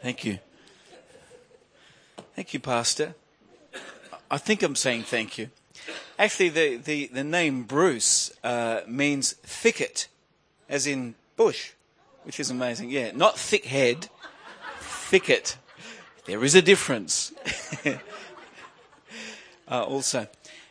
Thank you. Thank you, Pastor. I think I'm saying thank you. Actually, the name Bruce means thicket, as in bush, which is amazing. Yeah, not thick head, thicket. There is a difference. Also,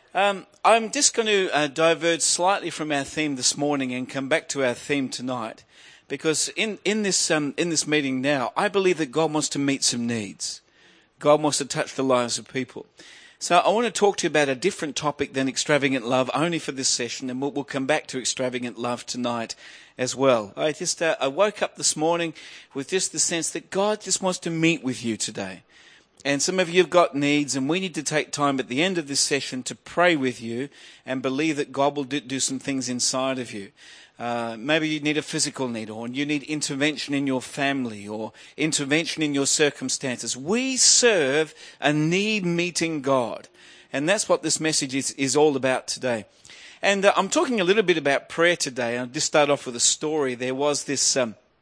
I'm just going to diverge slightly from our theme this morning and come back to our theme tonight, because in this meeting now, I believe that God wants to meet some needs. God wants to touch the lives of people. So I want to talk to you about a different topic than extravagant love, only for this session, and we'll come back to extravagant love tonight as well. I woke up this morning with just the sense that God just wants to meet with you today. And some of you have got needs, and we need to take time at the end of this session to pray with you and believe that God will do some things inside of you. Maybe you need a physical need, or you need intervention in your family, or intervention in your circumstances. We serve a need-meeting God, and that's what this message is all about today. And I'm talking a little bit about prayer today. I'll just start off with a story. There was this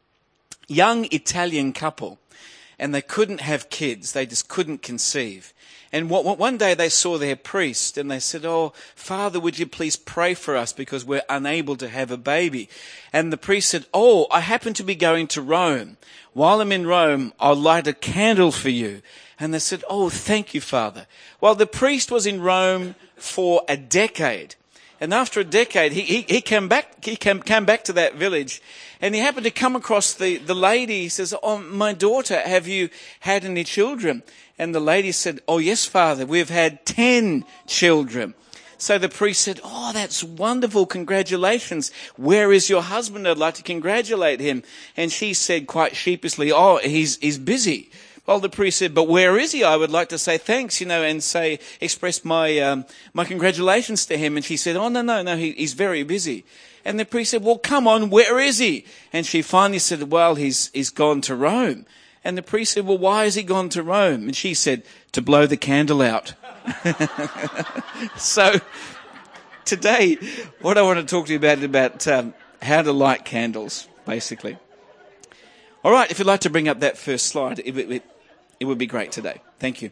young Italian couple, and they couldn't have kids. They just couldn't conceive. And one day they saw their priest and they said, "Oh, Father, would you please pray for us because we're unable to have a baby?" And the priest said, "Oh, I happen to be going to Rome. While I'm in Rome, I'll light a candle for you." And they said, "Oh, thank you, Father." Well, the priest was in Rome for a decade. And after a decade, he came back to that village, and he happened to come across the lady. He says, "Oh, my daughter, have you had any children?" And the lady said, "Oh, yes, Father, we've had 10 children. So the priest said, "Oh, that's wonderful. Congratulations. Where is your husband? I'd like to congratulate him." And she said quite sheepishly, "Oh, he's busy." Well, the priest said, "But where is he? I would like to say thanks, and express my congratulations to him." And she said, "Oh, no, he's very busy." And the priest said, "Well, come on, where is he?" And she finally said, "Well, he's gone to Rome." And the priest said, "Well, why has he gone to Rome?" And she said, "To blow the candle out." So today, what I want to talk to you about is how to light candles, basically. All right, if you'd like to bring up that first slide, it would be great today. Thank you.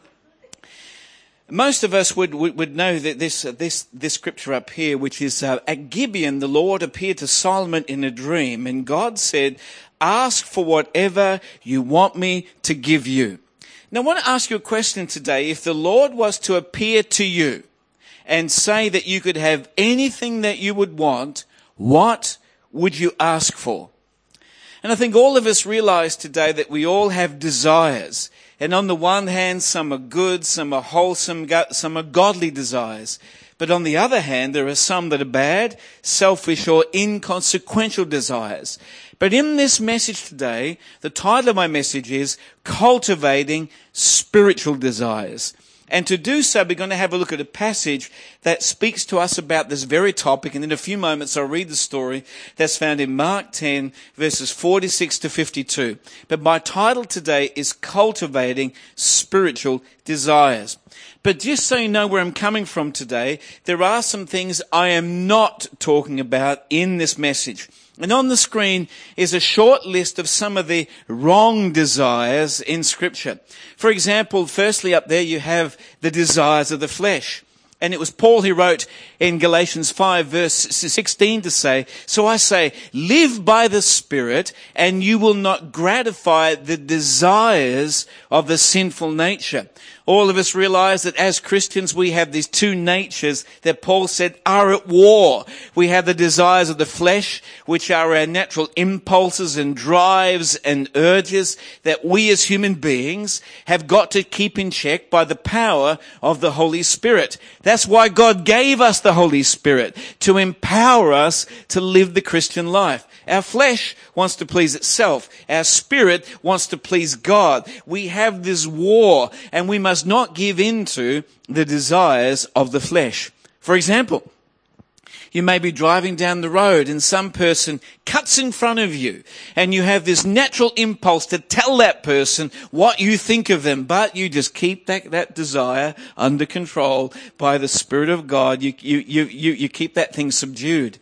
Most of us would know that this scripture up here, which is at Gibeon, the Lord appeared to Solomon in a dream, and God said, "Ask for whatever you want me to give you." Now, I want to ask you a question today. If the Lord was to appear to you and say that you could have anything that you would want, what would you ask for? And I think all of us realize today that we all have desires. And on the one hand, some are good, some are wholesome, some are godly desires. But on the other hand, there are some that are bad, selfish, or inconsequential desires. But in this message today, the title of my message is Cultivating Spiritual Desires. And to do so, we're going to have a look at a passage that speaks to us about this very topic. And in a few moments, I'll read the story that's found in Mark 10, verses 46 to 52. But my title today is Cultivating Spiritual Desires. But just so you know where I'm coming from today, there are some things I am not talking about in this message. And on the screen is a short list of some of the wrong desires in Scripture. For example, firstly up there you have the desires of the flesh. And it was Paul who wrote in Galatians 5 verse 16 to say, "So I say, live by the Spirit, and you will not gratify the desires of the sinful nature." All of us realize that as Christians we have these two natures that Paul said are at war. We have the desires of the flesh, which are our natural impulses and drives and urges that we as human beings have got to keep in check by the power of the Holy Spirit. That's why God gave us the Holy Spirit, to empower us to live the Christian life. Our flesh wants to please itself. Our spirit wants to please God. We have this war, and we must not give in to the desires of the flesh. For example, you may be driving down the road and some person cuts in front of you, and you have this natural impulse to tell that person what you think of them, but you just keep that desire under control by the Spirit of God. You keep that thing subdued.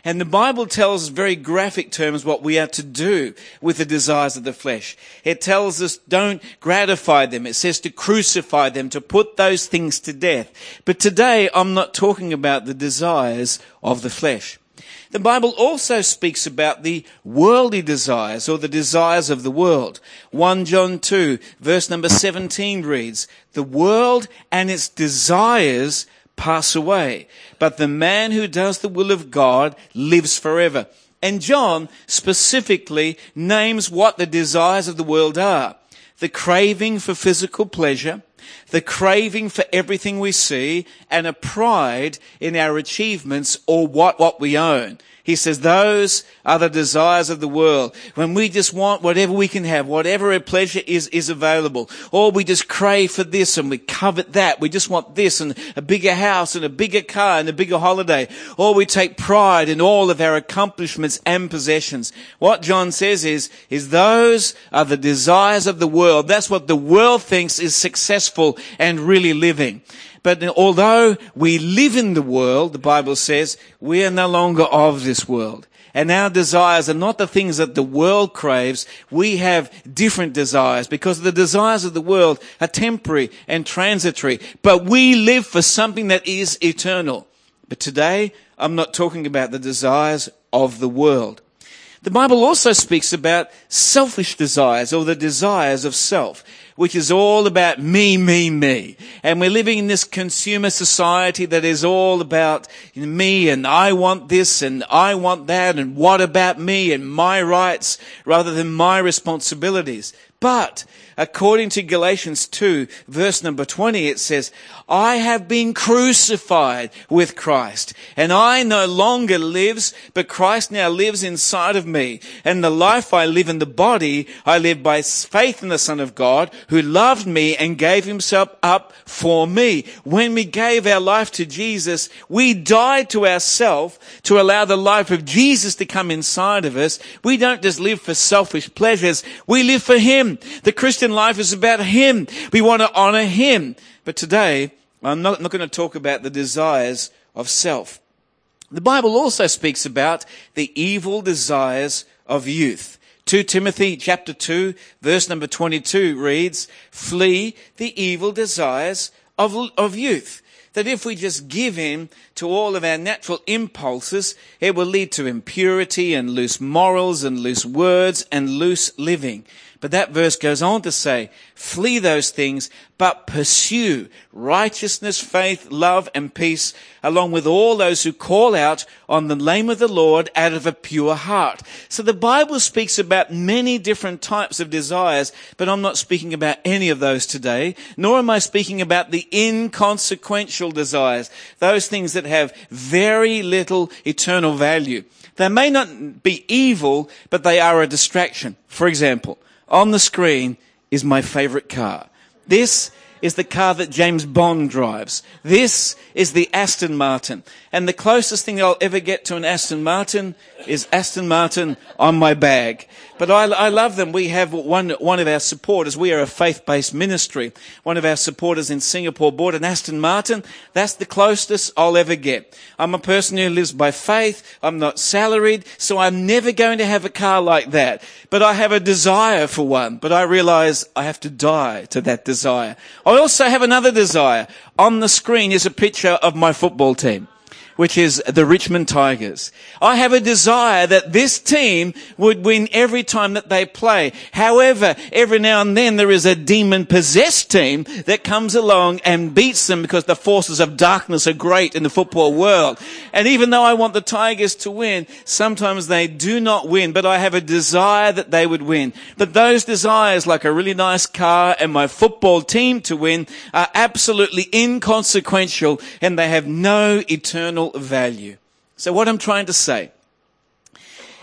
And the Bible tells us very graphic terms what we are to do with the desires of the flesh. It tells us don't gratify them. It says to crucify them, to put those things to death. But today I'm not talking about the desires of the flesh. The Bible also speaks about the worldly desires or the desires of the world. 1 John 2 verse number 17 reads, "The world and its desires pass away, but the man who does the will of God lives forever." And John specifically names what the desires of the world are. The craving for physical pleasure, the craving for everything we see, and a pride in our achievements or what we own. He says those are the desires of the world. When we just want whatever we can have, whatever a pleasure is available. Or we just crave for this and we covet that. We just want this and a bigger house and a bigger car and a bigger holiday. Or we take pride in all of our accomplishments and possessions. What John says is those are the desires of the world. That's what the world thinks is successful and really living. But although we live in the world, the Bible says, we are no longer of this world. And our desires are not the things that the world craves. We have different desires because the desires of the world are temporary and transitory. But we live for something that is eternal. But today, I'm not talking about the desires of the world. The Bible also speaks about selfish desires or the desires of self, which is all about me, me, me. And we're living in this consumer society that is all about me and I want this and I want that and what about me and my rights rather than my responsibilities. But according to Galatians 2 verse number 20, it says, "I have been crucified with Christ, and I no longer lives, but Christ now lives inside of me. And the life I live in the body, I live by faith in the Son of God, who loved me and gave himself up for me." When we gave our life to Jesus, we died to ourselves to allow the life of Jesus to come inside of us. We don't just live for selfish pleasures. We live for him. The Christian life is about him. We want to honor him. But today, I'm not going to talk about the desires of self. The Bible also speaks about the evil desires of youth. 2 Timothy chapter 2 verse number 22 reads, "Flee the evil desires of youth." That if we just give in to all of our natural impulses, it will lead to impurity and loose morals and loose words and loose living. But that verse goes on to say, flee those things, but pursue righteousness, faith, love, and peace, along with all those who call out on the name of the Lord out of a pure heart. So the Bible speaks about many different types of desires, but I'm not speaking about any of those today, nor am I speaking about the inconsequential desires, those things that have very little eternal value. They may not be evil, but they are a distraction. For example, on the screen is my favorite car. This is the car that James Bond drives. This is the Aston Martin. And the closest thing I'll ever get to an Aston Martin is Aston Martin on my bag. But I love them. We have one of our supporters. We are a faith-based ministry. One of our supporters in Singapore bought an Aston Martin. That's the closest I'll ever get. I'm a person who lives by faith. I'm not salaried, so I'm never going to have a car like that. But I have a desire for one. But I realize I have to die to that desire. I also have another desire. On the screen is a picture of my football team, which is the Richmond Tigers. I have a desire that this team would win every time that they play. However, every now and then there is a demon-possessed team that comes along and beats them because the forces of darkness are great in the football world. And even though I want the Tigers to win, sometimes they do not win, but I have a desire that they would win. But those desires, like a really nice car and my football team to win, are absolutely inconsequential and they have no eternal value. So what I'm trying to say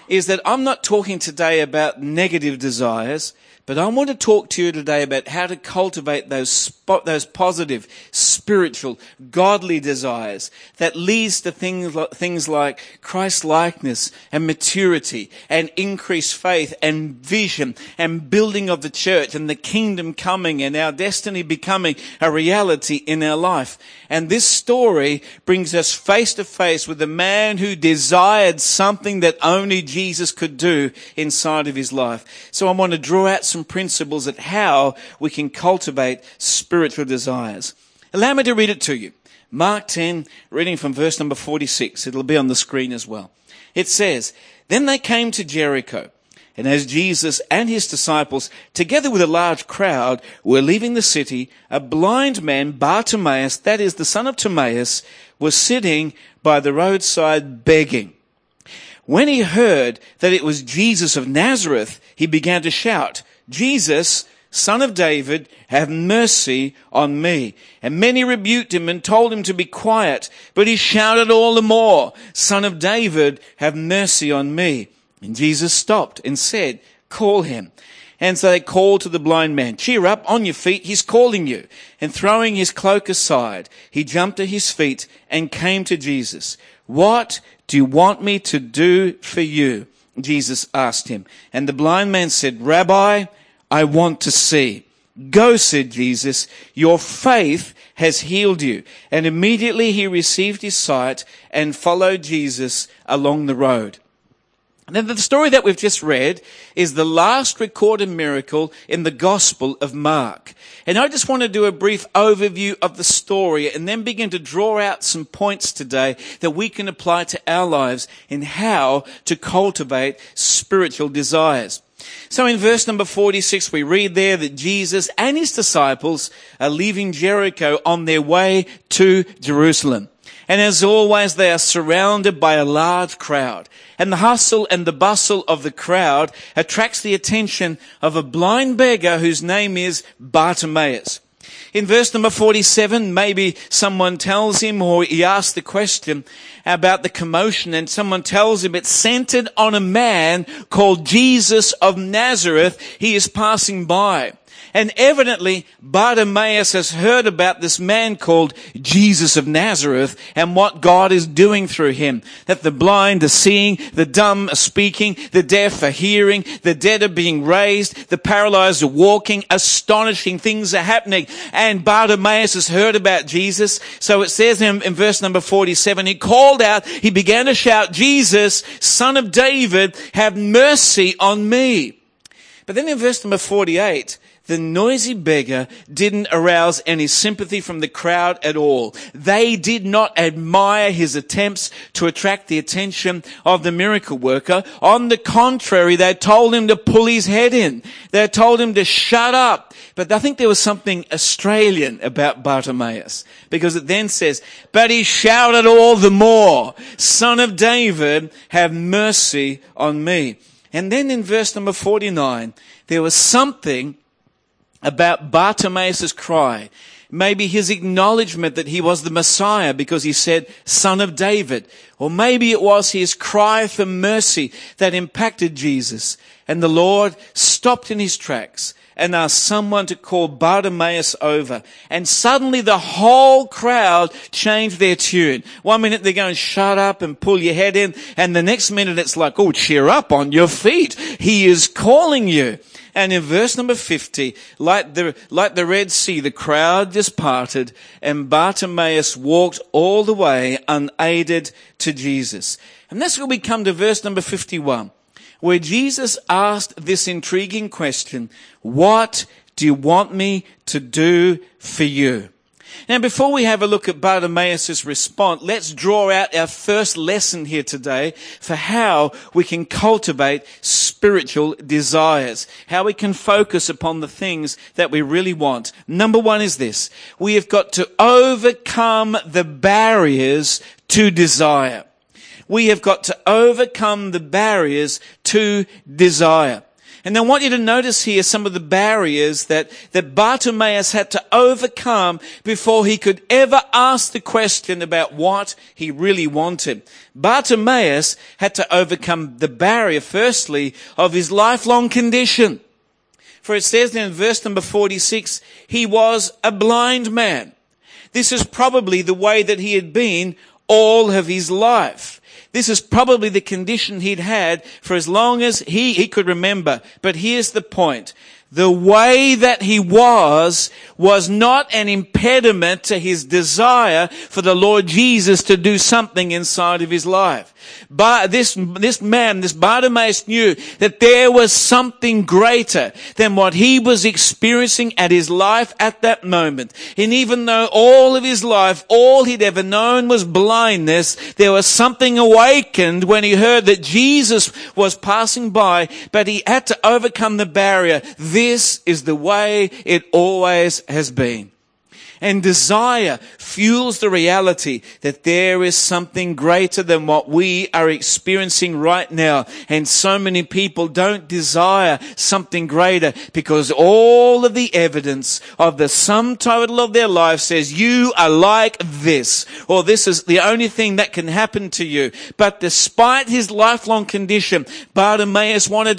is that I'm not talking today about negative desires, but I want to talk to you today about how to cultivate those positive, spiritual, godly desires that leads to things like Christ-likeness and maturity and increased faith and vision and building of the church and the kingdom coming and our destiny becoming a reality in our life. And this story brings us face to face with a man who desired something that only Jesus could do inside of his life. So I want to draw out some principles at how we can cultivate spiritual desires. Allow me to read it to you. Mark 10, reading from verse number 46. It'll be on the screen as well. It says, "Then they came to Jericho, and as Jesus and his disciples, together with a large crowd, were leaving the city, a blind man, Bartimaeus, that is the son of Timaeus, was sitting by the roadside begging. When he heard that it was Jesus of Nazareth, he began to shout, 'Jesus, Son of David, have mercy on me.' And many rebuked him and told him to be quiet. But he shouted all the more, 'Son of David, have mercy on me.' And Jesus stopped and said, 'Call him.' And so they called to the blind man, 'Cheer up, on your feet, he's calling you.' And throwing his cloak aside, he jumped to his feet and came to Jesus. 'What do you want me to do for you?' Jesus asked him. And the blind man said, 'Rabbi, I want to see.' 'Go,' said Jesus, 'your faith has healed you.' And immediately he received his sight and followed Jesus along the road." Now, the story that we've just read is the last recorded miracle in the Gospel of Mark. And I just want to do a brief overview of the story and then begin to draw out some points today that we can apply to our lives in how to cultivate spiritual desires. So in verse number 46, we read there that Jesus and his disciples are leaving Jericho on their way to Jerusalem. And as always, they are surrounded by a large crowd. And the hustle and the bustle of the crowd attracts the attention of a blind beggar whose name is Bartimaeus. In verse number 47, maybe someone tells him, or he asks the question about the commotion, and someone tells him it's centered on a man called Jesus of Nazareth. He is passing by. And evidently, Bartimaeus has heard about this man called Jesus of Nazareth and what God is doing through him. That the blind are seeing, the dumb are speaking, the deaf are hearing, the dead are being raised, the paralyzed are walking, astonishing things are happening. And Bartimaeus has heard about Jesus. So it says in verse number 47, he called out, he began to shout, "Jesus, Son of David, have mercy on me." But then in verse number 48, the noisy beggar didn't arouse any sympathy from the crowd at all. They did not admire his attempts to attract the attention of the miracle worker. On the contrary, they told him to pull his head in. They told him to shut up. But I think there was something Australian about Bartimaeus, because it then says, "But he shouted all the more, 'Son of David, have mercy on me.'" And then in verse number 49, there was something about Bartimaeus' cry. Maybe his acknowledgement that he was the Messiah because he said, "Son of David." Or maybe it was his cry for mercy that impacted Jesus. And the Lord stopped in his tracks and asked someone to call Bartimaeus over. And suddenly the whole crowd changed their tune. One minute they're going, "Shut up and pull your head in." And the next minute it's like, "Oh, cheer up, on your feet. He is calling you." And in verse number 50, like the Red Sea, the crowd just parted and Bartimaeus walked all the way unaided to Jesus. And that's where we come to verse number 51, where Jesus asked this intriguing question, "What do you want me to do for you?" Now, before we have a look at Bartimaeus' response, let's draw out our first lesson here today for how we can cultivate spiritual desires, how we can focus upon the things that we really want. Number one is this: we have got to overcome the barriers to desire. We have got to overcome the barriers to desire. And I want you to notice here some of the barriers that Bartimaeus had to overcome before he could ever ask the question about what he really wanted. Bartimaeus had to overcome the barrier, firstly, of his lifelong condition. For it says in verse number 46, he was a blind man. This is probably the way that he had been all of his life. This is probably the condition he'd had for as long as he could remember. But here's the point. The way that he was not an impediment to his desire for the Lord Jesus to do something inside of his life. But this Bartimaeus knew that there was something greater than what he was experiencing at his life at that moment. And even though all of his life, all he'd ever known was blindness, there was something awakened when he heard that Jesus was passing by, but he had to overcome the barrier. This is the way it always has been. And desire fuels the reality that there is something greater than what we are experiencing right now. And so many people don't desire something greater because all of the evidence of the sum total of their life says you are like this, or this is the only thing that can happen to you. But despite his lifelong condition, Bartimaeus wanted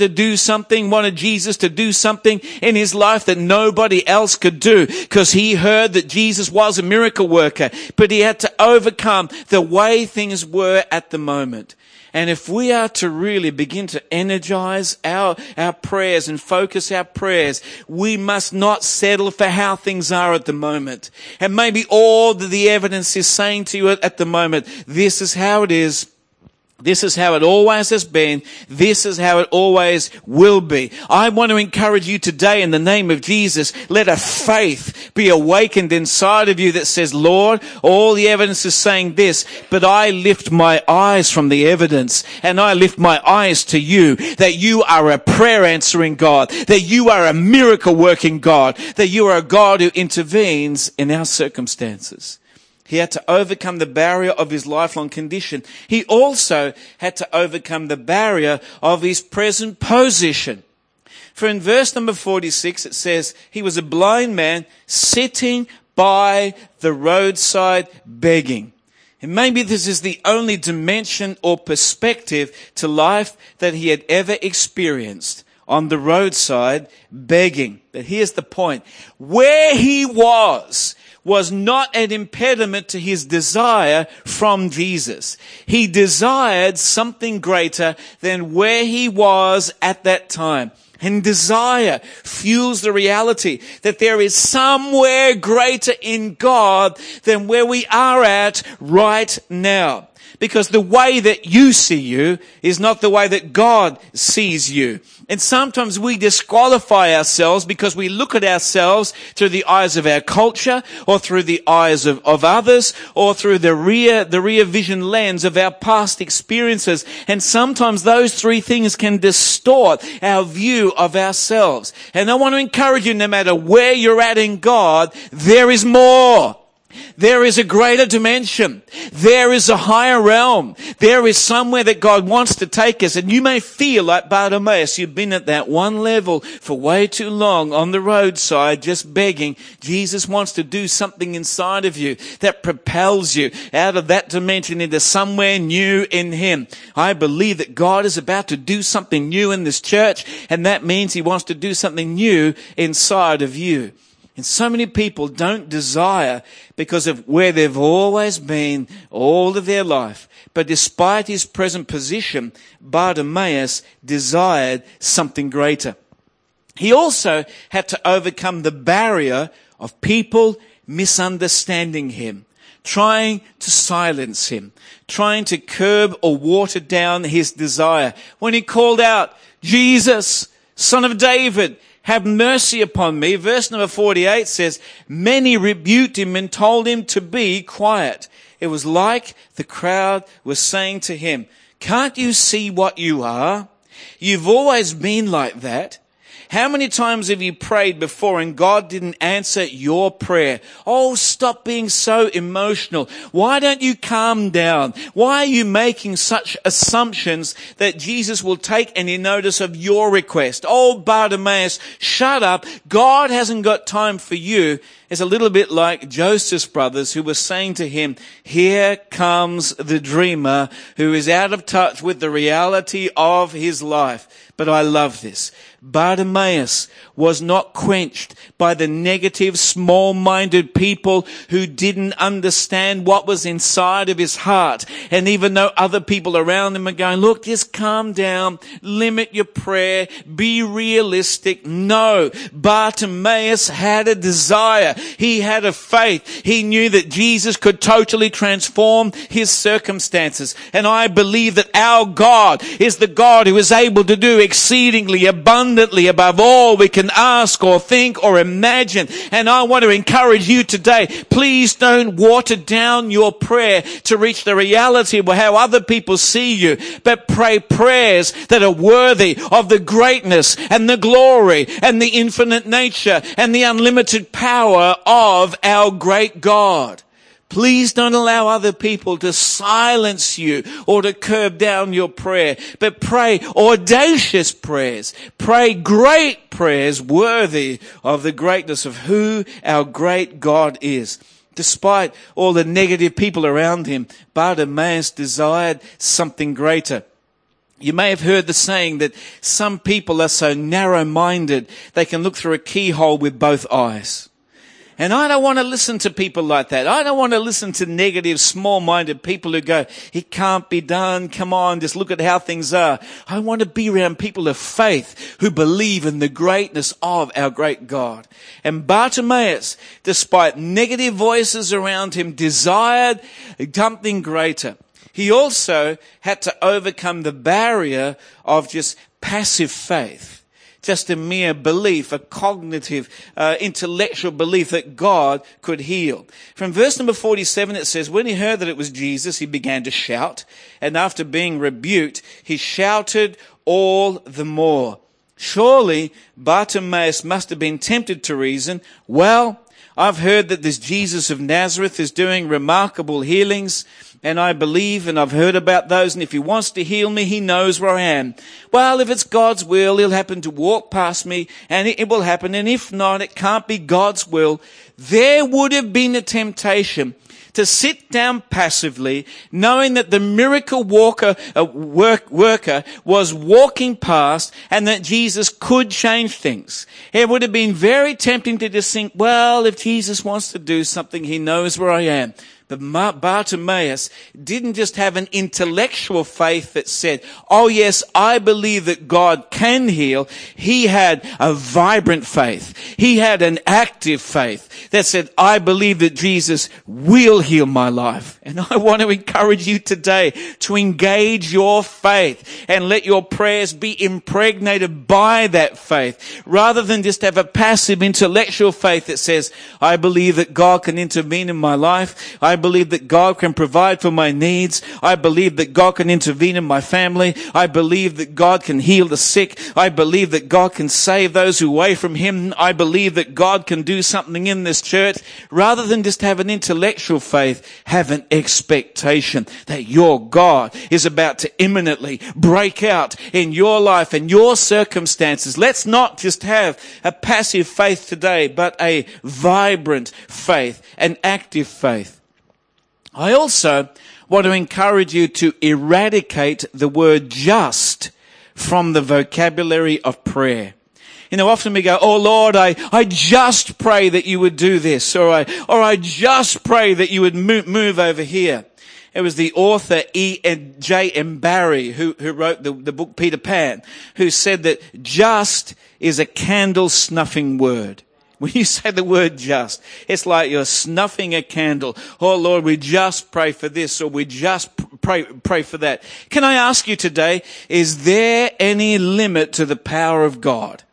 Jesus to do something in his life that nobody else could do, because he heard that Jesus was a miracle worker, but he had to overcome the way things were at the moment. And if we are to really begin to energize our prayers and focus our prayers, we must not settle for how things are at the moment. And maybe all that the evidence is saying to you at the moment, this is how it is. This is how it always has been. This is how it always will be. I want to encourage you today in the name of Jesus, let a faith be awakened inside of you that says, Lord, all the evidence is saying this, but I lift my eyes from the evidence and I lift my eyes to you, that you are a prayer answering God, that you are a miracle working God, that you are a God who intervenes in our circumstances. He had to overcome the barrier of his lifelong condition. He also had to overcome the barrier of his present position. For in verse number 46, it says, he was a blind man sitting by the roadside begging. And maybe this is the only dimension or perspective to life that he had ever experienced. On the roadside begging. But here's the point. Where he was not an impediment to his desire from Jesus. He desired something greater than where he was at that time. And desire fuels the reality that there is somewhere greater in God than where we are at right now. Because the way that you see you is not the way that God sees you. And sometimes we disqualify ourselves because we look at ourselves through the eyes of our culture, or through the eyes of others, or through the rear vision lens of our past experiences. And sometimes those three things can distort our view of ourselves. And I want to encourage you, no matter where you're at in God, there is more. There is a greater dimension. There is a higher realm. There is somewhere that God wants to take us. And you may feel like Bartimaeus, you've been at that one level for way too long on the roadside just begging. Jesus wants to do something inside of you that propels you out of that dimension into somewhere new in Him. I believe that God is about to do something new in this church, and that means He wants to do something new inside of you. And so many people don't desire because of where they've always been all of their life. But despite his present position, Bartimaeus desired something greater. He also had to overcome the barrier of people misunderstanding him, trying to silence him, trying to curb or water down his desire. When he called out, Jesus, Son of David, have mercy upon me. Verse number 48 says, many rebuked him and told him to be quiet. It was like the crowd was saying to him, can't you see what you are? You've always been like that. How many times have you prayed before and God didn't answer your prayer? Oh, stop being so emotional. Why don't you calm down? Why are you making such assumptions that Jesus will take any notice of your request? Oh, Bartimaeus, shut up. God hasn't got time for you. It's a little bit like Joseph's brothers who were saying to him, here comes the dreamer who is out of touch with the reality of his life. But I love this. Bartimaeus was not quenched by the negative, small-minded people who didn't understand what was inside of his heart. And even though other people around him are going, look, just calm down, limit your prayer, be realistic. No, Bartimaeus had a desire. He had a faith. He knew that Jesus could totally transform his circumstances. And I believe that our God is the God who is able to do exceedingly abundantly above all we can ask or think or imagine. And I want to encourage you today, please don't water down your prayer to reach the reality of how other people see you, but pray prayers that are worthy of the greatness and the glory and the infinite nature and the unlimited power of our great God. Please don't allow other people to silence you or to curb down your prayer, but pray audacious prayers. Pray great prayers worthy of the greatness of who our great God is. Despite all the negative people around him, Bartimaeus desired something greater. You may have heard the saying that some people are so narrow-minded they can look through a keyhole with both eyes. And I don't want to listen to people like that. I don't want to listen to negative, small-minded people who go, it can't be done. Come on, just look at how things are. I want to be around people of faith who believe in the greatness of our great God. And Bartimaeus, despite negative voices around him, desired something greater. He also had to overcome the barrier of just passive faith. Just a mere belief, a cognitive, intellectual belief that God could heal. From verse number 47 it says, when he heard that it was Jesus, he began to shout. And after being rebuked, he shouted all the more. Surely Bartimaeus must have been tempted to reason, well, I've heard that this Jesus of Nazareth is doing remarkable healings, and I believe and I've heard about those, and if he wants to heal me, he knows where I am. Well, if it's God's will, he'll happen to walk past me, and it will happen, and if not, it can't be God's will. There would have been a temptation to sit down passively, knowing that the miracle worker was walking past and that Jesus could change things. It would have been very tempting to just think, well, if Jesus wants to do something, he knows where I am. But Bartimaeus didn't just have an intellectual faith that said, oh yes, I believe that God can heal. He had a vibrant faith. He had an active faith that said, I believe that Jesus will heal my life. And I want to encourage you today to engage your faith and let your prayers be impregnated by that faith, rather than just have a passive intellectual faith that says, I believe that God can intervene in my life. I believe that God can provide for my needs. I believe that God can intervene in my family. I believe that God can heal the sick. I believe that God can save those who are away from him. I believe that God can do something in this church. Rather than just have an intellectual faith, have an expectation that your God is about to imminently break out in your life and your circumstances. Let's not just have a passive faith today, but a vibrant faith, an active faith. I also want to encourage you to eradicate the word just from the vocabulary of prayer. You know, often we go, oh Lord, I just pray that you would do this, or I just pray that you would move over here. It was the author J.M. Barrie who wrote the book Peter Pan, who said that just is a candle snuffing word. When you say the word just, it's like you're snuffing a candle. Oh Lord, we just pray for this, or we just pray for that. Can I ask you today, is there any limit to the power of God?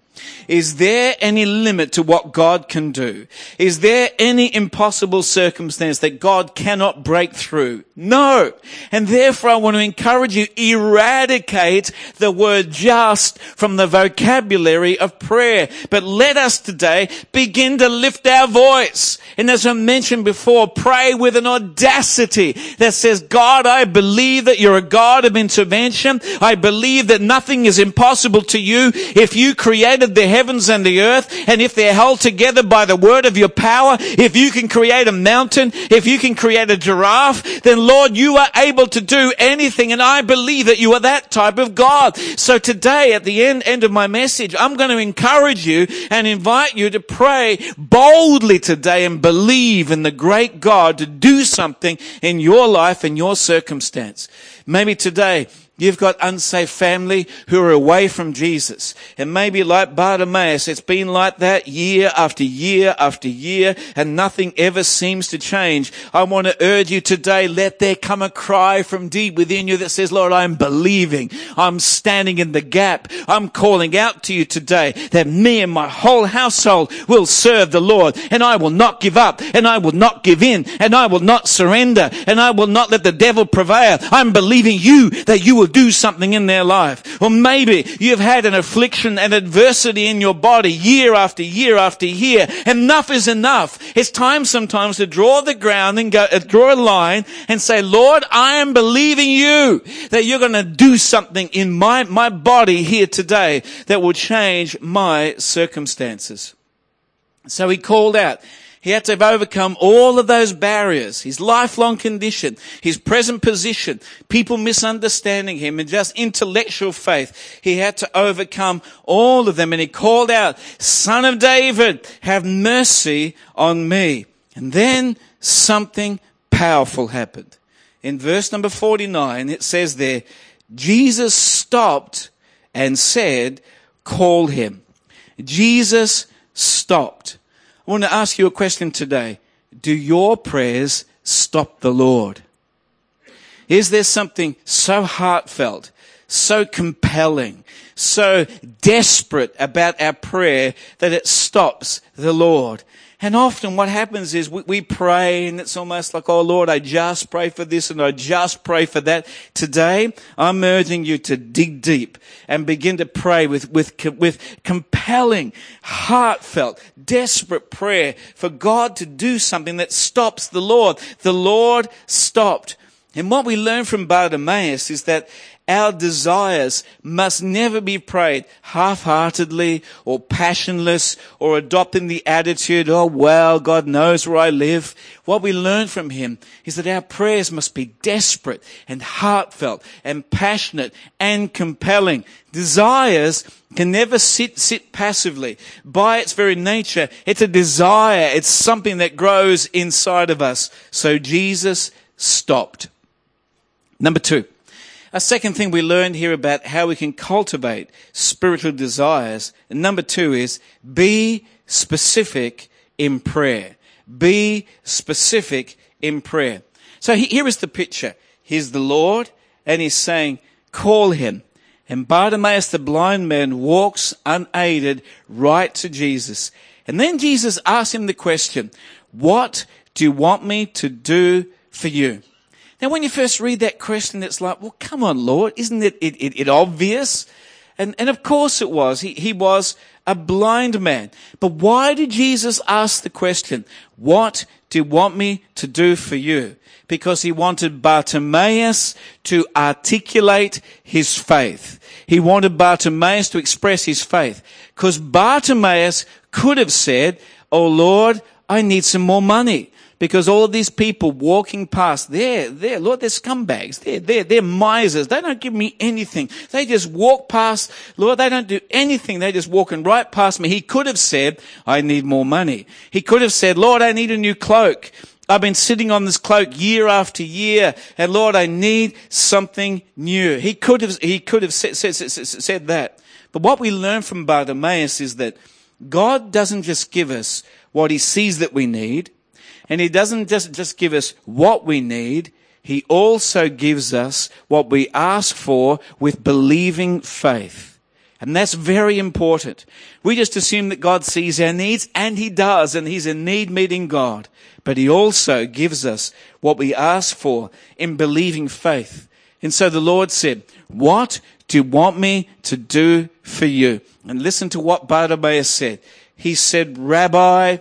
is there any limit to what God can do? Is there any impossible circumstance that God cannot break through? No. And therefore I want to encourage you, eradicate the word just from the vocabulary of prayer. But let us today begin to lift our voice. And as I mentioned before, pray with an audacity that says, God, I believe that you're a God of intervention. I believe that nothing is impossible to you. If you created the heavens and the earth, and if they're held together by the word of your power, if you can create a mountain, if you can create a giraffe, then Lord, you are able to do anything. And I believe that you are that type of God. So today, at the end of my message, I'm going to encourage you and invite you to pray boldly today and believe in the great God to do something in your life and your circumstance. Maybe today you've got unsafe family who are away from Jesus. And maybe like Bartimaeus, it's been like that year after year after year, and nothing ever seems to change. I want to urge you today, let there come a cry from deep within you that says, Lord, I'm believing. I'm standing in the gap. I'm calling out to you today that me and my whole household will serve the Lord. And I will not give up, and I will not give in, and I will not surrender, and I will not let the devil prevail. I'm believing you that you will do something in their life. Or maybe you've had an affliction and adversity in your body year after year after year. Enough is enough. It's time sometimes to draw the ground and draw a line and say, Lord, I am believing you that you're going to do something in my body here today that will change my circumstances. So he called out. He had to have overcome all of those barriers, his lifelong condition, his present position, people misunderstanding him, and just intellectual faith. He had to overcome all of them. And he called out, Son of David, have mercy on me. And then something powerful happened. In verse number 49, it says there, Jesus stopped and said, call him. Jesus stopped. I want to ask you a question today. Do your prayers stop the Lord? Is there something so heartfelt, so compelling, so desperate about our prayer that it stops the Lord? And often what happens is we pray and it's almost like, oh Lord, I just pray for this and I just pray for that. Today, I'm urging you to dig deep and begin to pray with compelling, heartfelt, desperate prayer for God to do something that stops the Lord. The Lord stopped. And what we learn from Bartimaeus is that our desires must never be prayed half-heartedly or passionless or adopting the attitude, oh, well, God knows where I live. What we learn from him is that our prayers must be desperate and heartfelt and passionate and compelling. Desires can never sit passively. By its very nature, it's a desire. It's something that grows inside of us. So Jesus stopped. Number 2. A second thing we learned here about how we can cultivate spiritual desires. And number 2 is be specific in prayer. Be specific in prayer. So here is the picture. Here's the Lord and he's saying, call him. And Bartimaeus, the blind man, walks unaided right to Jesus. And then Jesus asks him the question, what do you want me to do for you? Now, when you first read that question, it's like, well, come on, Lord, isn't it obvious? And of course it was. He was a blind man. But why did Jesus ask the question, what do you want me to do for you? Because he wanted Bartimaeus to articulate his faith. He wanted Bartimaeus to express his faith. Because Bartimaeus could have said, oh, Lord, I need some more money. Because all of these people walking past, Lord, they're scumbags. They're misers. They don't give me anything. They just walk past. Lord, they don't do anything. They're just walking right past me. He could have said, I need more money. He could have said, Lord, I need a new cloak. I've been sitting on this cloak year after year, and Lord, I need something new. He could have said that. But what we learn from Bartimaeus is that God doesn't just give us what he sees that we need. And he doesn't just give us what we need. He also gives us what we ask for with believing faith. And that's very important. We just assume that God sees our needs, and He does, and He's a need-meeting God. But He also gives us what we ask for in believing faith. And so the Lord said, what do you want me to do for you? And listen to what Bartimaeus said. He said, Rabbi,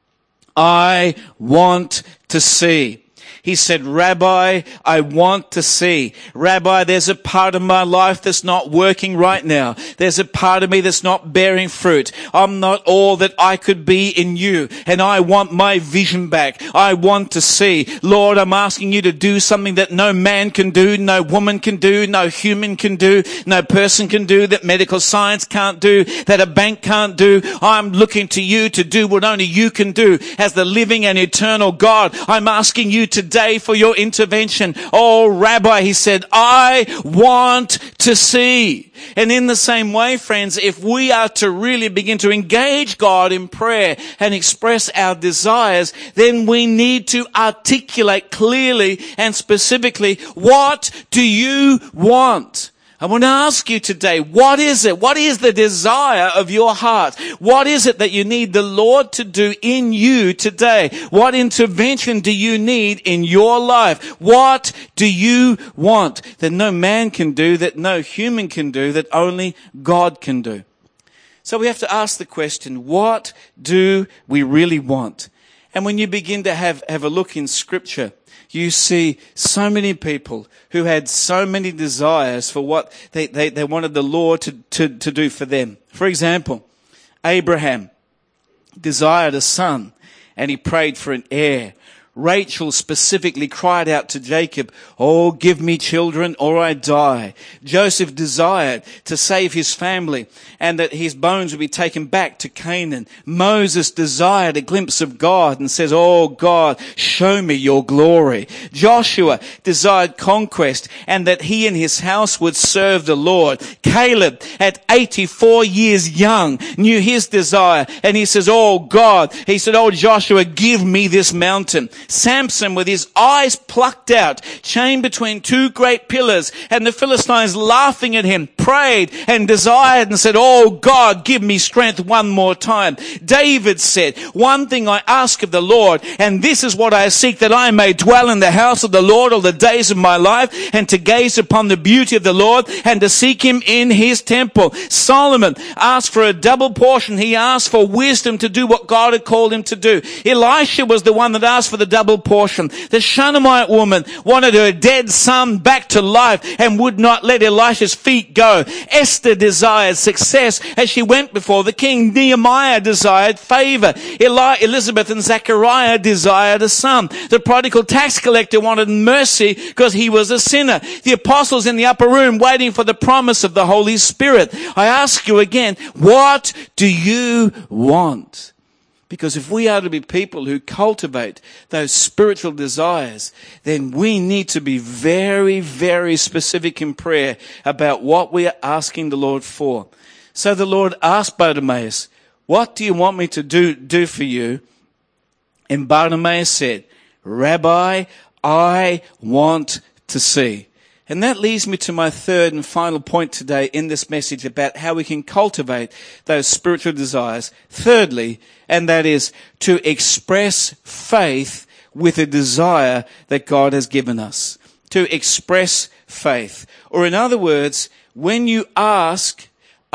I want to see. He said, Rabbi, I want to see. Rabbi, there's a part of my life that's not working right now. There's a part of me that's not bearing fruit. I'm not all that I could be in you. And I want my vision back. I want to see. Lord, I'm asking you to do something that no man can do, no woman can do, no human can do, no person can do, that medical science can't do, that a bank can't do. I'm looking to you to do what only you can do. As the living and eternal God, I'm asking you today for your intervention. Oh, Rabbi, he said, I want to see. And in the same way, friends, if we are to really begin to engage God in prayer and express our desires, then we need to articulate clearly and specifically, what do you want? I want to ask you today, what is it? What is the desire of your heart? What is it that you need the Lord to do in you today? What intervention do you need in your life? What do you want that no man can do, that no human can do, that only God can do? So we have to ask the question, what do we really want? And when you begin to have a look in Scripture, you see so many people who had so many desires for what they wanted the Lord to do for them. For example, Abraham desired a son and he prayed for an heir. Rachel specifically cried out to Jacob, oh, give me children or I die. Joseph desired to save his family and that his bones would be taken back to Canaan. Moses desired a glimpse of God and says, oh God, show me your glory. Joshua desired conquest and that he and his house would serve the Lord. Caleb, at 84 years young, knew his desire and he says, oh God, he said, oh Joshua, give me this mountain. Samson, with his eyes plucked out, chained between two great pillars, and the Philistines laughing at him, prayed and desired and said, oh God, give me strength one more time. David said, one thing I ask of the Lord, and this is what I seek, that I may dwell in the house of the Lord all the days of my life, and to gaze upon the beauty of the Lord, and to seek him in his temple. Solomon asked for a double portion. He asked for wisdom to do what God had called him to do. Elisha was the one that asked for the double portion. The Shunammite woman wanted her dead son back to life and would not let Elisha's feet go. Esther desired success as she went before the king. Nehemiah desired favor. Elizabeth and Zechariah desired a son. The prodigal tax collector wanted mercy because he was a sinner. The apostles in the upper room waiting for the promise of the Holy Spirit. I ask you again, what do you want? Because if we are to be people who cultivate those spiritual desires, then we need to be very, very specific in prayer about what we are asking the Lord for. So the Lord asked Bartimaeus, what do you want me to do for you? And Bartimaeus said, Rabbi, I want to see. And that leads me to my third and final point today in this message about how we can cultivate those spiritual desires. Thirdly, and that is to express faith with a desire that God has given us. To express faith. Or in other words, when you ask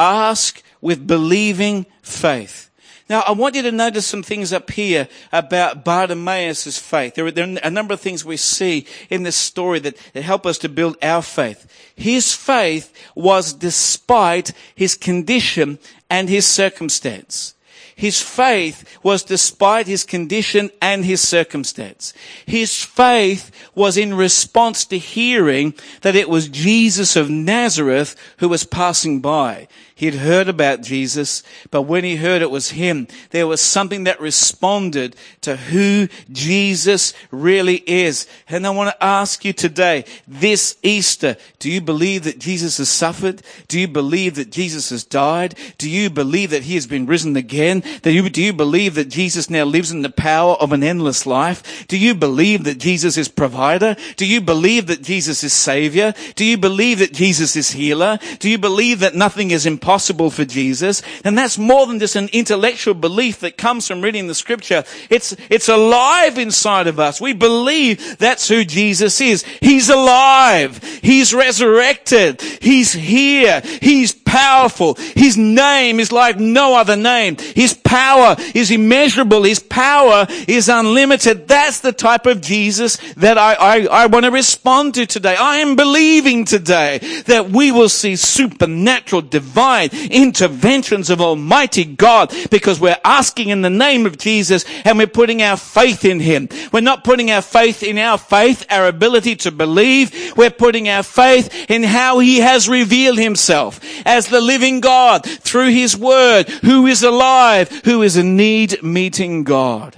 with believing faith. Now, I want you to notice some things up here about Bartimaeus' faith. There are a number of things we see in this story that help us to build our faith. His faith was despite his condition and his circumstance. His faith was despite his condition and his circumstance. His faith was in response to hearing that it was Jesus of Nazareth who was passing by. He'd heard about Jesus, but when he heard it was him, there was something that responded to who Jesus really is. And I want to ask you today, this Easter, do you believe that Jesus has suffered? Do you believe that Jesus has died? Do you believe that he has been risen again? Do you believe that Jesus now lives in the power of an endless life? Do you believe that Jesus is provider? Do you believe that Jesus is savior? Do you believe that Jesus is healer? Do you believe that nothing is impossible for Jesus? And that's more than just an intellectual belief that comes from reading the scripture. It's alive inside of us. We believe that's who Jesus is. He's alive. He's resurrected. He's here. He's powerful. His name is like no other name. His power is immeasurable. His power is unlimited. That's the type of Jesus that I want to respond to today. I am believing today that we will see supernatural, divine interventions of Almighty God, because we're asking in the name of Jesus and we're putting our faith in Him. We're not putting our faith in our faith, our ability to believe. We're putting our faith in how He has revealed Himself as the living God through His Word, who is alive, who is a need-meeting God.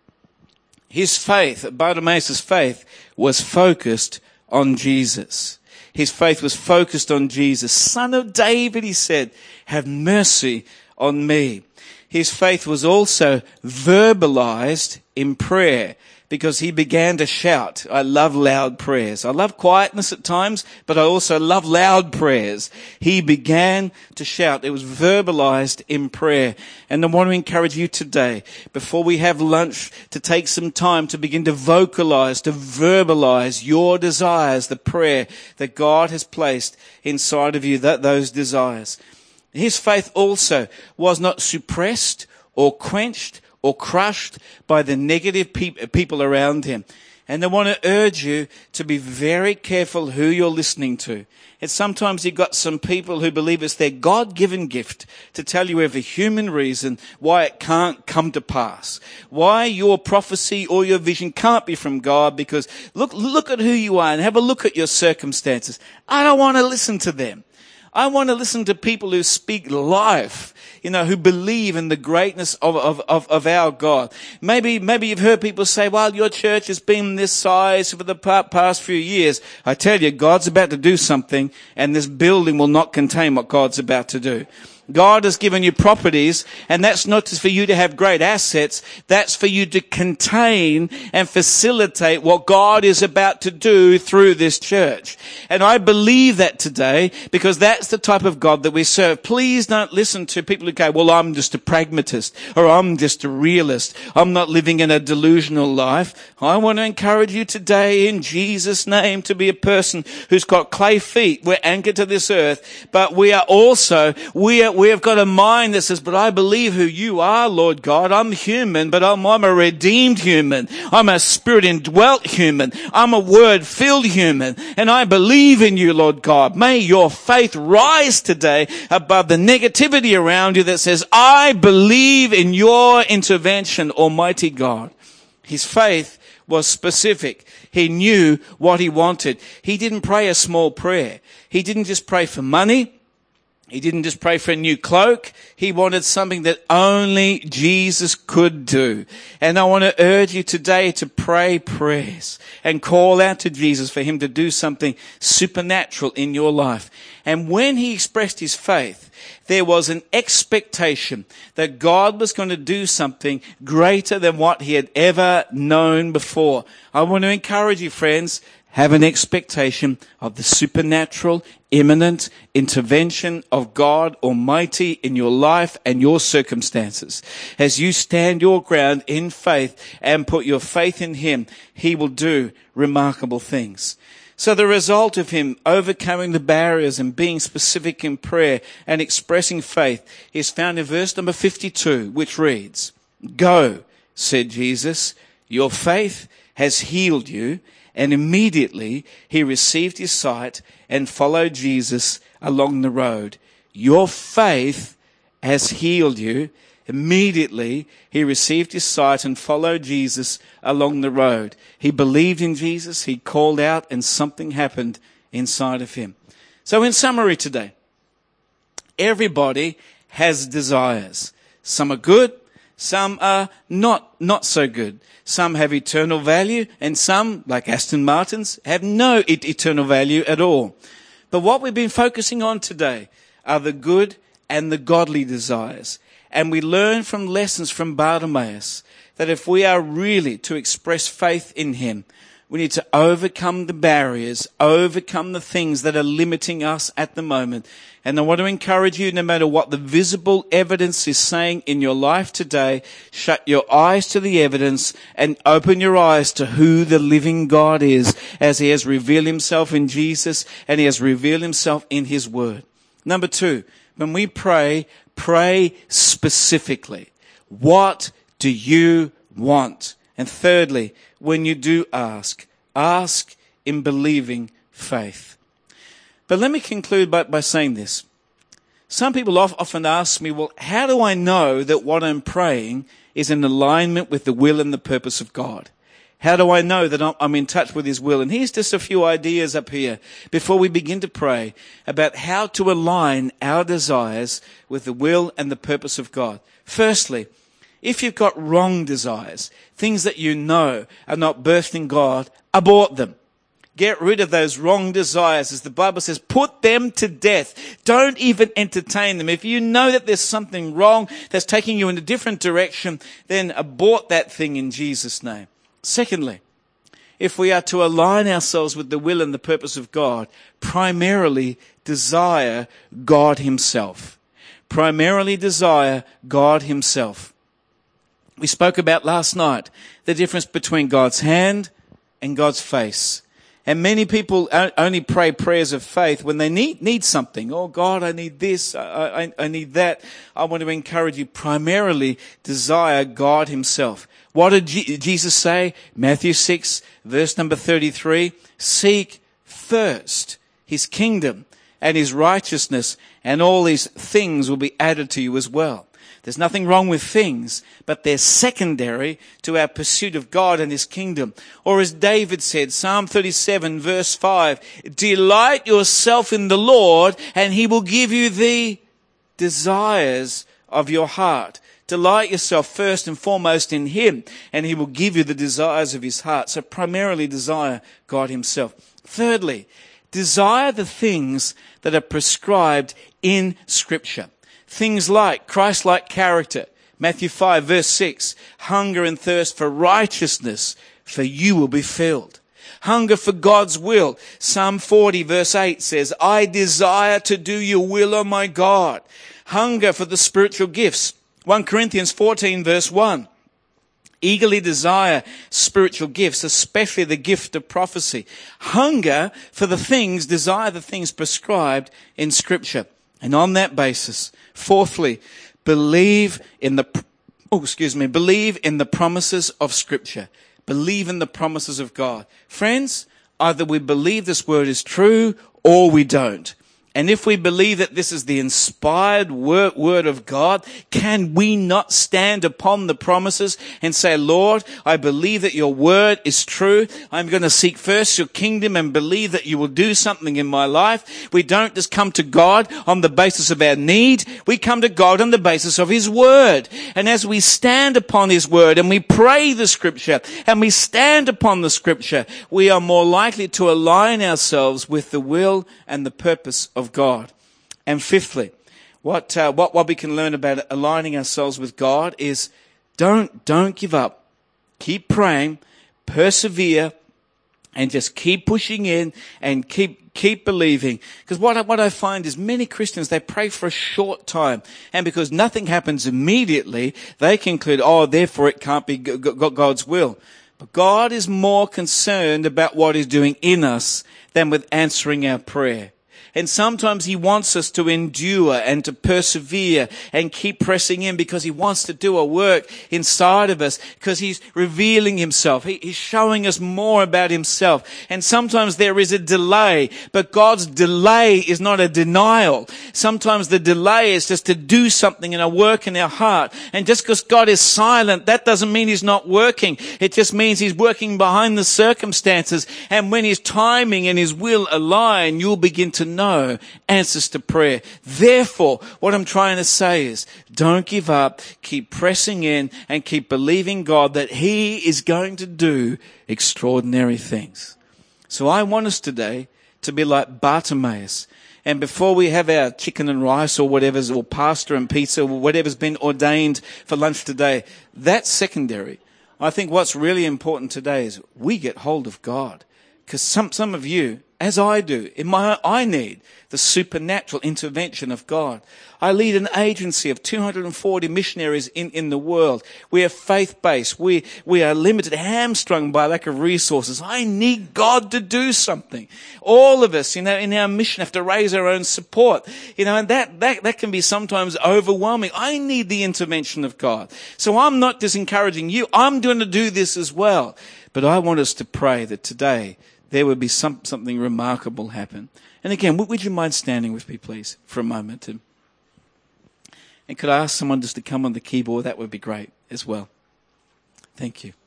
His faith, Bartimaeus' faith, was focused on Jesus. His faith was focused on Jesus. Son of David, he said, have mercy on me. His faith was also verbalized in prayer, because he began to shout. I love loud prayers. I love quietness at times, but I also love loud prayers. He began to shout. It was verbalized in prayer. And I want to encourage you today, before we have lunch, to take some time to begin to vocalize, to verbalize your desires, the prayer that God has placed inside of you, those desires. His faith also was not suppressed or quenched or crushed by the negative people around him. And I want to urge you to be very careful who you're listening to. And sometimes you've got some people who believe it's their God-given gift to tell you every human reason why it can't come to pass. Why your prophecy or your vision can't be from God, because look at who you are and have a look at your circumstances. I don't want to listen to them. I want to listen to people who speak life, who believe in the greatness of our God. Maybe you've heard people say, well, your church has been this size for the past few years. I tell you, God's about to do something, and this building will not contain what God's about to do. God has given you properties, and that's not just for you to have great assets. That's for you to contain and facilitate what God is about to do through this church. And I believe that today, because that's the type of God that we serve. Please don't listen to people who go, well, I'm just a pragmatist, or I'm just a realist. I'm not living in a delusional life. I want to encourage you today in Jesus' name to be a person who's got clay feet. We're anchored to this earth, but we have got a mind that says, but I believe who you are, Lord God. I'm human, but I'm a redeemed human. I'm a spirit indwelt human. I'm a word filled human. And I believe in you, Lord God. May your faith rise today above the negativity around you that says, I believe in your intervention, Almighty God. His faith was specific. He knew what he wanted. He didn't pray a small prayer. He didn't just pray for money. He didn't just pray for a new cloak. He wanted something that only Jesus could do. And I want to urge you today to pray prayers and call out to Jesus for him to do something supernatural in your life. And when he expressed his faith, there was an expectation that God was going to do something greater than what he had ever known before. I want to encourage you, friends, have an expectation of the supernatural, imminent intervention of God Almighty in your life and your circumstances. As you stand your ground in faith and put your faith in him, he will do remarkable things. So the result of him overcoming the barriers and being specific in prayer and expressing faith is found in verse number 52, which reads, "Go," said Jesus, "your faith has healed you." And immediately he received his sight and followed Jesus along the road. Your faith has healed you. Immediately he received his sight and followed Jesus along the road. He believed in Jesus. He called out and something happened inside of him. So in summary today, everybody has desires. Some are good. Some are not so good. Some have eternal value, and some, like Aston Martins, have no eternal value at all. But what we've been focusing on today are the good and the godly desires. And we learn from lessons from Bartimaeus that if we are really to express faith in him, we need to overcome the barriers, overcome the things that are limiting us at the moment. And I want to encourage you, no matter what the visible evidence is saying in your life today, shut your eyes to the evidence and open your eyes to who the living God is, as he has revealed himself in Jesus and he has revealed himself in his word. Number 2, when we pray, pray specifically. What do you want? And thirdly, when you do ask in believing faith. But let me conclude by saying this. Some people often ask me, well, how do I know that what I'm praying is in alignment with the will and the purpose of God? How do I know that I'm in touch with his will? And here's just a few ideas up here before we begin to pray about how to align our desires with the will and the purpose of God. Firstly, if you've got wrong desires, things that you know are not birthed in God, abort them. Get rid of those wrong desires. As the Bible says, put them to death. Don't even entertain them. If you know that there's something wrong that's taking you in a different direction, then abort that thing in Jesus' name. Secondly, if we are to align ourselves with the will and the purpose of God, primarily desire God himself. Primarily desire God himself. We spoke about last night the difference between God's hand and God's face. And many people only pray prayers of faith when they need something. Oh God, I need this, I need that. I want to encourage you, primarily desire God himself. What did Jesus say? Matthew 6, verse number 33. Seek first his kingdom and his righteousness, and all these things will be added to you as well. There's nothing wrong with things, but they're secondary to our pursuit of God and his kingdom. Or as David said, Psalm 37 verse 5, delight yourself in the Lord and he will give you the desires of your heart. Delight yourself first and foremost in him and he will give you the desires of his heart. So primarily desire God himself. Thirdly, desire the things that are prescribed in Scripture. Things like Christ-like character. Matthew 5 verse 6. Hunger and thirst for righteousness, for you will be filled. Hunger for God's will. Psalm 40 verse 8 says, I desire to do your will, O my God. Hunger for the spiritual gifts. 1 Corinthians 14 verse 1. Eagerly desire spiritual gifts, especially the gift of prophecy. Hunger for the things, desire the things prescribed in Scripture. And on that basis, fourthly, believe in the promises of Scripture. Believe in the promises of God. Friends, either we believe this word is true or we don't. And if we believe that this is the inspired word of God, can we not stand upon the promises and say, Lord, I believe that your word is true. I'm going to seek first your kingdom and believe that you will do something in my life. We don't just come to God on the basis of our need. We come to God on the basis of his word. And as we stand upon his word and we pray the Scripture and we stand upon the Scripture, we are more likely to align ourselves with the will and the purpose of God. And fifthly, what we can learn about aligning ourselves with God is don't give up. Keep praying, persevere, and just keep pushing in and keep believing. Because what I find is many Christians, they pray for a short time, and because nothing happens immediately, they conclude, oh, therefore it can't be God's will. But God is more concerned about what he's doing in us than with answering our prayer. And sometimes he wants us to endure and to persevere and keep pressing in because he wants to do a work inside of us because he's revealing himself. He's showing us more about himself. And sometimes there is a delay, but God's delay is not a denial. Sometimes the delay is just to do something in a work in our heart. And just because God is silent, that doesn't mean he's not working. It just means he's working behind the circumstances. And when his timing and his will align, you'll begin to know answers to prayer. Therefore, what I'm trying to say is, don't give up, keep pressing in, and keep believing God that he is going to do extraordinary things. So I want us today to be like Bartimaeus And before we have our chicken and rice or whatever's, or pasta and pizza, or whatever's been ordained for lunch today, that's secondary. I think what's really important today is we get hold of God. Because some of you, as I do, I need the supernatural intervention of God. I lead an agency of 240 missionaries in the world. We are faith-based. We are limited, hamstrung by lack of resources. I need God to do something. All of us, in our mission have to raise our own support. And that can be sometimes overwhelming. I need the intervention of God. So I'm not just encouraging you. I'm going to do this as well. But I want us to pray that today there would be something remarkable happen. And again, would you mind standing with me, please, for a moment? And could I ask someone just to come on the keyboard? That would be great as well. Thank you.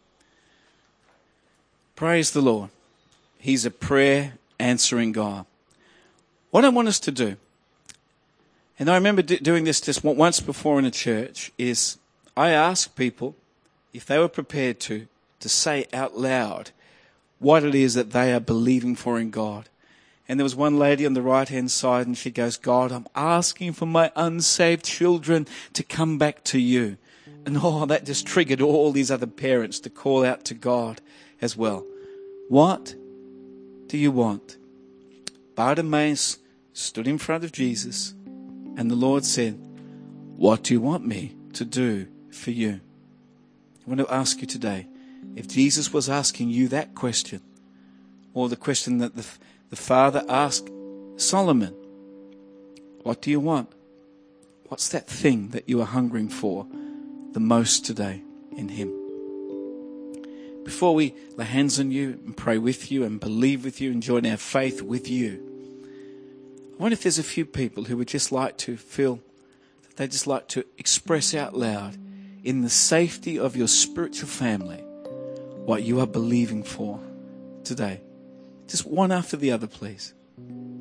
Praise the Lord. He's a prayer-answering God. What I want us to do, and I remember doing this just once before in a church, is I asked people if they were prepared to say out loud what it is that they are believing for in God. And there was one lady on the right-hand side, and she goes, God, I'm asking for my unsaved children to come back to you. And that just triggered all these other parents to call out to God as well. What do you want? Bartimaeus stood in front of Jesus, and the Lord said, what do you want me to do for you? I want to ask you today, if Jesus was asking you that question, or the question that the Father asked Solomon, what do you want? What's that thing that you are hungering for the most today in Him? Before we lay hands on you and pray with you and believe with you and join our faith with you, I wonder if there's a few people who would just like to feel that they'd just like to express out loud in the safety of your spiritual family what you are believing for today. Just one after the other, please.